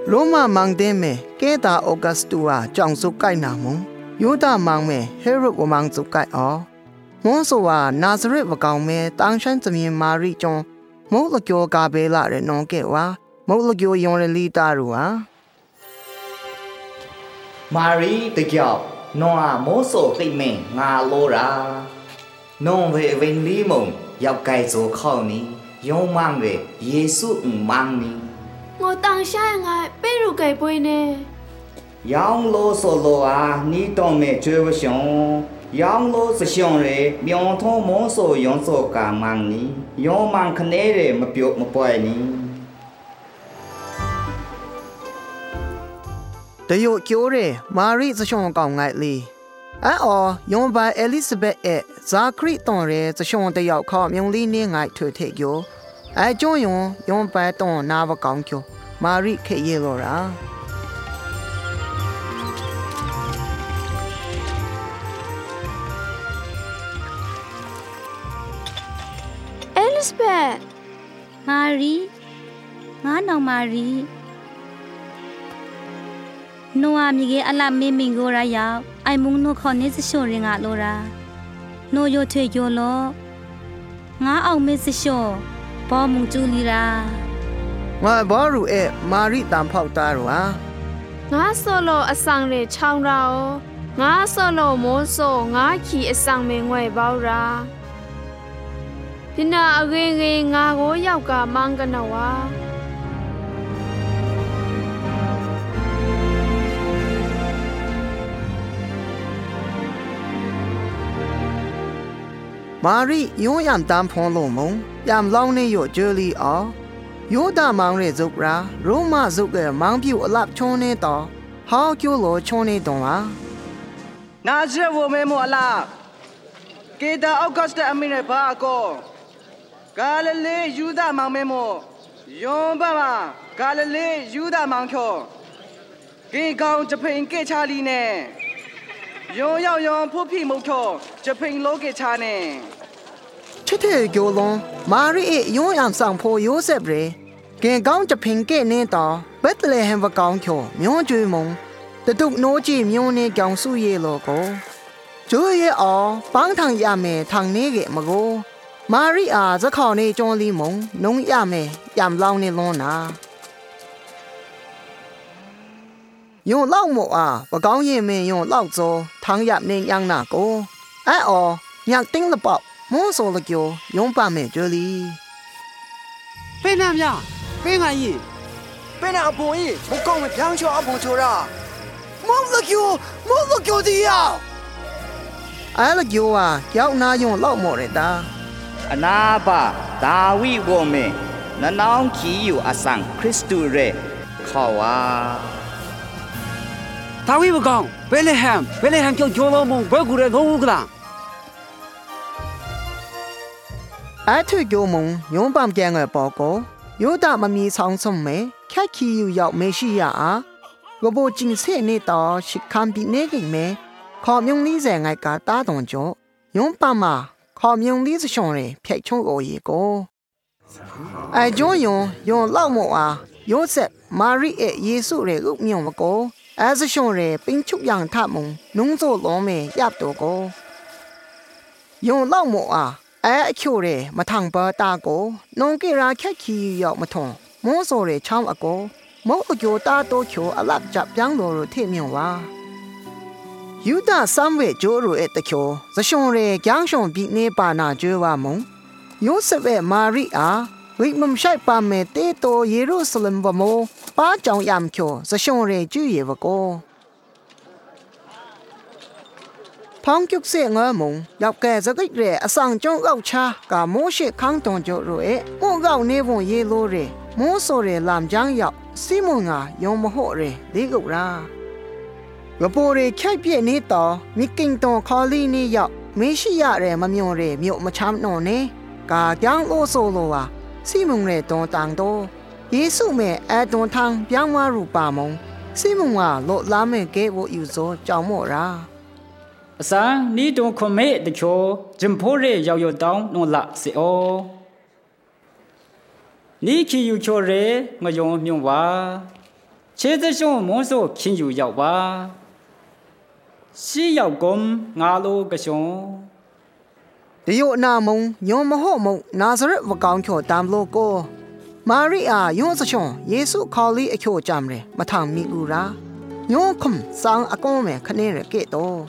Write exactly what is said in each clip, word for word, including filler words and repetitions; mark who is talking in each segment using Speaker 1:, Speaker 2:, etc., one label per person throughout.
Speaker 1: 罗马芒德梅给达奥格斯图啊，讲述该那蒙，犹大芒梅黑罗我芒做该哦。摩索啊，拿撒勒不讲梅，当山这面马瑞中，冇了叫加贝拉人弄给哇，冇了叫用人理大路啊。
Speaker 2: 马瑞的叫，侬啊摩索对面阿罗拉，侬为为你蒙要该做靠你，用忙的耶稣唔忙你。
Speaker 3: 我当下爱被如给背呢。
Speaker 2: 养老说老啊，你当没追不上。养老是想嘞，苗头毛说养做干忙呢，养忙可奈嘞没表没摆呢。
Speaker 1: 对有叫嘞，马瑞是想讲爱哩。哎哦，用把 Elizabeth 诶，扎克里当嘞，是想得要靠用里呢爱推推叫。哎，就用用把当拿不讲叫，马瑞开业了啦。
Speaker 3: Elizabeth，
Speaker 4: Mary， 我侬 Mary， 侬阿咪个阿拉妹妹个啦呀，爱蒙侬靠你是小人啊罗啦，侬要退休了，我后面是小，包蒙助理啦。
Speaker 1: 我包入诶，马瑞当炮打入啊。
Speaker 3: 我所罗阿桑嘞唱啦哦，我所罗摩索我去阿桑面外包啦。ဒီနာအငယ်ငယ်ငါကိုယောက်ကမန်းကနဝါ
Speaker 1: မာရီယွန်းယံတန်ဖုံးလုံးမုံယံလောင်းနေရဂျူလီအောယောဒမောင်ရဲဇုတ်ရာရိုမာဇုတ်ကမောင်ပြူအလပ်ချုံနေတော့ဟောကျိုးလိုချုံနေတော့ဟာ
Speaker 5: နာဇရက်ဝမဲမောအလားကေတာအောက်ကစတဲ့အမင်းနဲ့ဘာကောဂါလလေယူဒမောင်မဲမောယွန်ဘာမာဂါလလေယူဒမောင်ချောကေကောင်ဂျပိန်ကေချာလီနဲ့ယွန်ရောက်ယွန်ဖုဖိမုတ်ချောဂျပိန်လောကေချာနဲ့
Speaker 1: ချစ်တဲ့ကျော်လုံးမာရီယွန်းယံဆောင်ဖို့ရိုးဆက်ပြေကင်ကောင်းချပင်ကဲနေတော့ဘက်တလေဟမ်ဝကောင်းချောမြို့ကျွေးမုံတတုနိုးကြည့်မြို့နေကြောင်စုရဲလို့ကိုကျိုးရဲအောင်ပန်းထန်ရမယ်ထန်နေကမကိုမာရီအားဇခေါနေကျော်လီမုံနုံရမယ်ယမ်လောင်းနေလွန်နာယုံလောက်မို့အားဝကောင်းရင်မင်းယုံလောက်စောထန်ရနေညံနာကိုအဲ့အော်ညက်တင်းလပေါ့မိုးစောလကျော်ယုံပါမယ်ကျွလီ
Speaker 5: ဖေးနာမြဖေးငါကြီးဖေးနာအပေါ်ကြီးမကောင်းမပြောင်းချောအပေါ်ချောရာမောင်လကျော်မောင်လကျော်ဒီယာ
Speaker 1: အဲ့လကျော်ဟာရောက်နာယုံလောက်မော်ရတာ
Speaker 2: အနာပါဒါဝိဝမေနနောင်ခီယူအဆန်ခရစ်တုရဲခေါ်ဝါ
Speaker 5: ဒါဝိမကောင်းဘယ်လေဟမ်ဘယ်လေဟမ်ကြောင့်ကျော်လုံးမဘယ်ကူရဲငုံကလား
Speaker 1: အဲ့ထွေကျော်မုံယုံပမ်ကျန်ငယ်ပေါ်ကိုယောဒမမီဆောင်ဆုံးမဲခက်ခီယူရောက်မရှိရအားဂဘိုကျင်းစေနေတော့ရှိခံပြီးနေကိမဲခေါမြုံလေးစဲငိုက်ကတားတုံကျော်ယုံပမ်မှာခေါမြုံလေးစရှုံးရဖြိတ်ချုံကိုရီကိုအဲကျုံယုံယုံလောက်မောအားယောဆက်မာရီရဲ့ယေစုရဲ့ဥမြုံမကိုအဲစရှုံးရပင်းချုပ်ရန်ထမုံနုံစိုးလုံးမဲရပ်တော့ကိုယုံလောက်မောအားအဲအချိုရဲမထန်ပါတာကိုနုံကေရာခက်ခီရောက်မထုံမောစောရဲချောင်းအကိုမောအကျော်တာတော့ချိုအလပ်ကြပြောင်းလို့ထိမြုံဝါယူဒဆမ်ဝဲဂျိုရိုရဲ့တချိုဇရှုံရဲကျန်းရှုံပြီးနေပါနာကျွေးဝမုံယောဆက်ရဲ့မာရီအားဝိမမ်ရှိုက်ပါမဲတေတိုယေရုရှလင်ဝမောပါကြောင်ယမ်ချိုဇရှုံရဲကျွေးရဝကိုဖောင်းကျုပ်စေငါမုံရောက်ကဲစကိတ်ရဲအဆောင်ကျုံအောက်ချာကမိုးရှိခန်းတုံကျိုရိုရဲ့ကိုကောက်နေပုံရေလိုရဲမိုးဆိုရဲလမ်ချန်းရောက်စီမုံငါယုံမဟုတ်ရဲဒီကုတ်ရာရပိုရဲခိုက်ပြည့်နေတော့မိကင်းတုံခေါ်လီနေရောက်မရှိရရဲမမြုံရဲမြို့မချမ်းနော်နေကာကြောင်အိုဆိုလိုဟာစီမုံရဲတုံတန်တော့ယေစုမဲအတုံထန်းပြောင်းဝရူပါမုံစီမုံကလောလာမဲကဲဝယူဇောကြောင်မော့ရာ
Speaker 6: အစံနီတုံခွန်မဲတချိုဂျင်ဖိုးရဲရောက်ရောက်တောင်းနွန်လာစေအောနီခီယူချိုရဲငယုံမြုံဝါခြေသရှုံမွန်ဆိုခင်ယူရောက်ပါရှိရောက်ကုံငါလိုကရှုံ
Speaker 1: တယောနာမုံညောမဟုတ်မုံနာဇရက်ဝကောင်းချောတမ်လိုကိုမာရိအာယောစရှုံယေစုခေါ်လီအချိုကြမ်းရမထမီလူရာညောခုံဆောင်အကောမဲခနေရကေတော့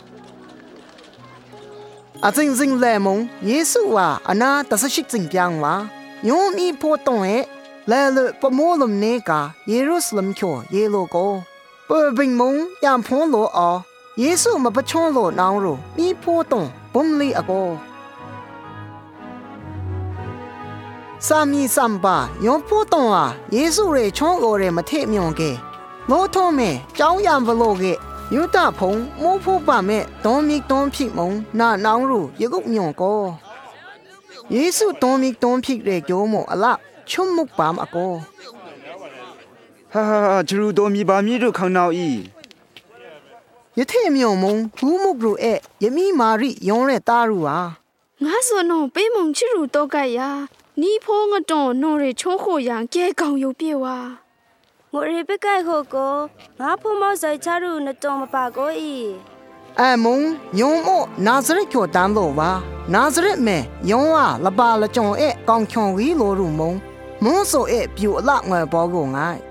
Speaker 1: အစင်းစင်းလဲမုံယေစုဝါအနာတဆရှိစင်ပြောင်းဝါညောမီဖို့တုံးရဲ့လဲလပမိုးလုံနေကယေရုရှလမ်ချောယေလိုကိုပဘင်းမုံယံဖုံးလိုအောယေစုမပချွန်လိုနောင်ရိုမီဖို့တုံးဘုံလီအကိုစာမီစမ်ပါယောဖို့တုံးဟာယေစုရဲ့ချောကိုရဲ့မထက်မြုံကေမိုးထုံးမဲကြောင်းရံဘလို့ကေယူတာဖုံမိုးဖို့ပါမဲ့ဒေါ်မီတွန်ဖိမုံနာနောင်ရိုယေကုမြုံကိုယေစုတွန်မီတွန်ဖိရဲ့ကြောမို့အလားချုံမုတ်ပါမအကို
Speaker 5: ဟာဟာဂျရူတော်မီပါမီတို့ခေါနောက်ဤ
Speaker 1: ယထေမြုံမုံဘူးမုတ်ရိုအဲယမီမာရိယုံတဲ့တာရူဟာ
Speaker 3: ငါဆိုနော်ပေးမုံချီရူတော့ကရာနီဖိုးငတော့နော်ရချုံးခိုရန်ကဲကောင်ယုတ်ပြေဝါ
Speaker 4: ငိုရီပကိုက်ခိုကိုငါဖို့မောဆိုင်ချရူနတော့မပါကိုဤ
Speaker 1: အမုံယုံမို့နာဇရက်ကျော်တန်းလို့ပါနာဇရက်မဲယုံဟာလပါလကြုံအဲကောင်ချွန်ဝီလိုရူမုံမွန်းဆိုအဲပြူအလငွယ်ဘောကိုငိုင်း